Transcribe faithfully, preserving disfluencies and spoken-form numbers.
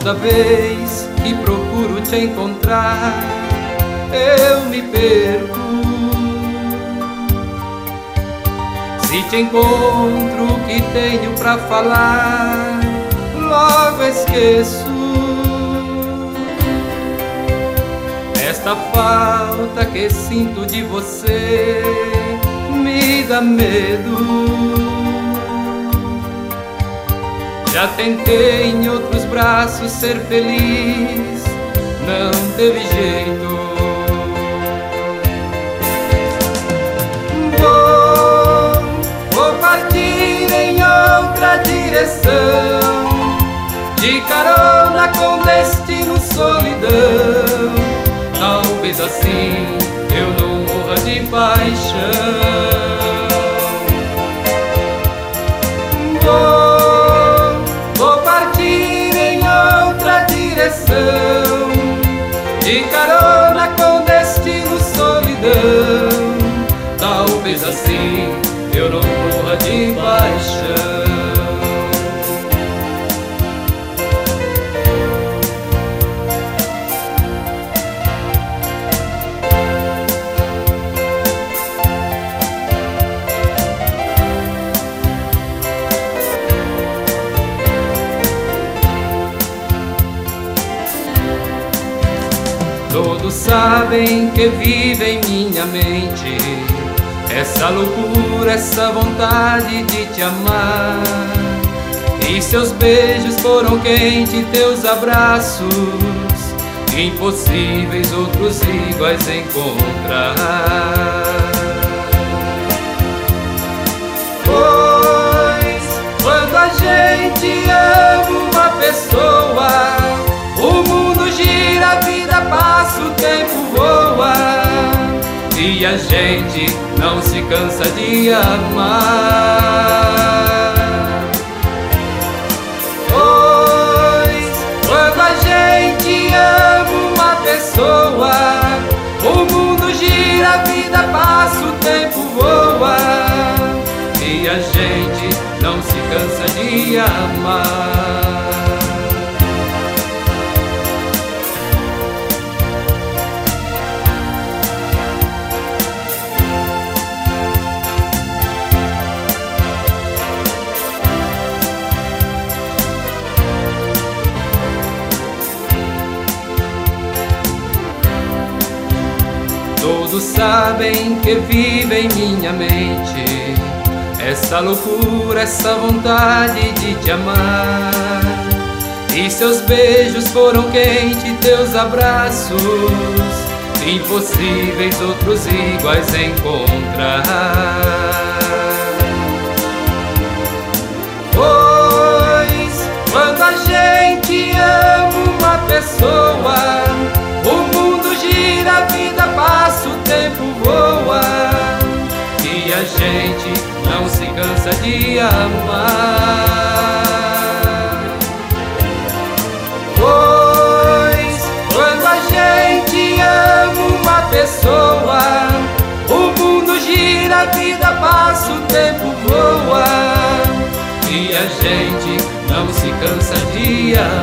Toda vez que procuro te encontrar, eu me perco. Se te encontro, o que tenho pra falar, logo esqueço. Esta falta que sinto de você me dá medo. Já tentei em outros braços ser feliz, não teve jeito. Vou, vou partir em outra direção, de carona com destino solidão. Talvez assim eu não morra de paixão. De carona com destino solidão, talvez assim eu não morra de paixão. Todos sabem que vive em minha mente essa loucura, essa vontade de te amar. E seus beijos foram quentes, teus abraços impossíveis outros iguais encontrar. Pois quando a gente ama uma pessoa, o mundo gira, a vida passa, o tempo voa, e a gente não se cansa de amar. Pois quando a gente ama uma pessoa, o mundo gira, a vida passa, o tempo voa, e a gente não se cansa de amar. Todos sabem que vive em minha mente essa loucura, essa vontade de te amar. E seus beijos foram quentes, teus abraços impossíveis outros iguais encontrar. Pois quando a gente ama uma pessoa, o mundo gira, a vida passa, o tempo voa, e a gente não se cansa de amar. Pois quando a gente ama uma pessoa, o mundo gira, a vida passa, o tempo voa, e a gente não se cansa de amar.